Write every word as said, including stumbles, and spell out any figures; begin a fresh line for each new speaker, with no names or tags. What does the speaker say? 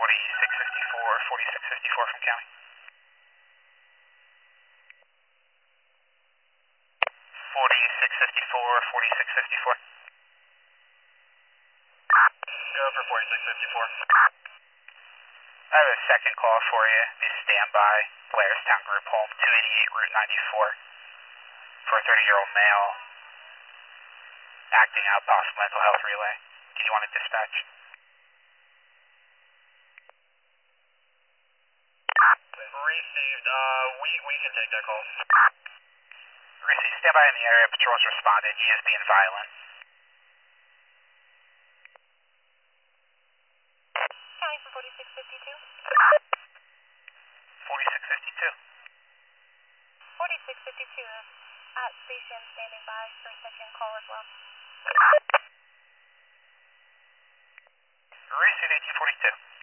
forty-six fifty-four, forty-six fifty-four from county. forty-six fifty-four, forty-six fifty-four.
Go for forty-six fifty-four.
I have a second call for you. Be standby. Blairstown Group Home, two eighty-eight Route ninety-four. For a thirty-year-old male acting out possible mental health relay. Do you want to dispatch?
Received. Uh, we, we can take that call.
Received. Stand by in the area. Patrol's responded. He is being violent.
County for forty-six fifty-two.
forty-six fifty-two.
forty-six fifty-two at station, standing by for a second call as well.
Received eighteen forty-two.